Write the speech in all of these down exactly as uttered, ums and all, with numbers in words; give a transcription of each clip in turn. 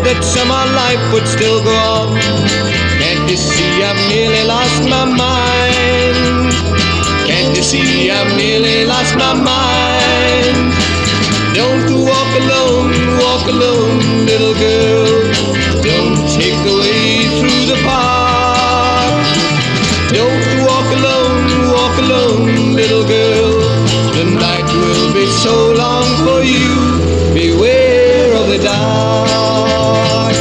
that summer life would still go on. Can't you see I've nearly lost my mind? Can't you see I've nearly lost my mind? Don't walk alone, walk alone, little girl. Don't take the way through the park. Don't walk alone, walk alone, little girl. The night will be so long for you. Beware of the dark.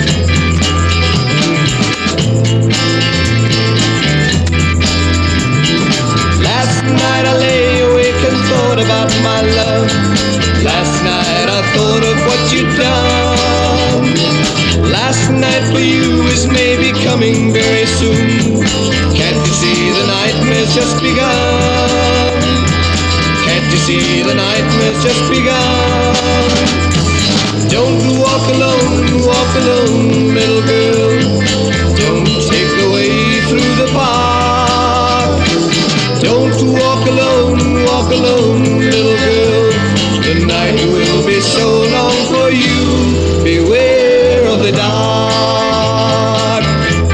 Last night I lay awake and thought about my love. Last night I thought of what you'd done. Last night for you is maybe coming very soon. Can't you see the nightmare's just begun? Can't you see the nightmare's just begun? Don't walk alone, walk alone, little girl. Don't take the way through the park. Don't walk alone, walk alone, little girl. The night will be so long for you. Beware of the dark.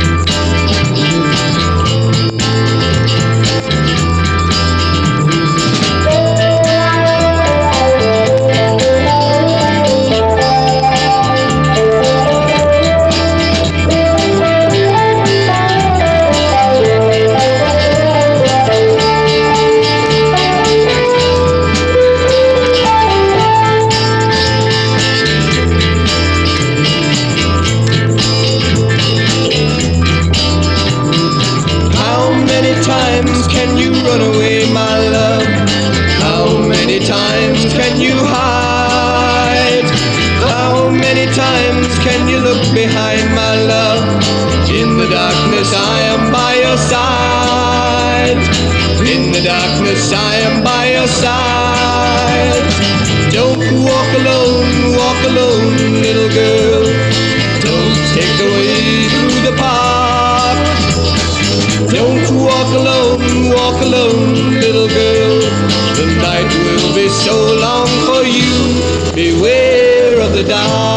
Can you run away, my love? How many times can you hide? How many times can you look behind, my love? In the darkness I am by your side. In the darkness I am by your side. Don't walk alone, walk alone, little girl. Don't take the way through the park. Don't walk alone, walk alone, little girl. The night will be so long for you. Beware of the dark.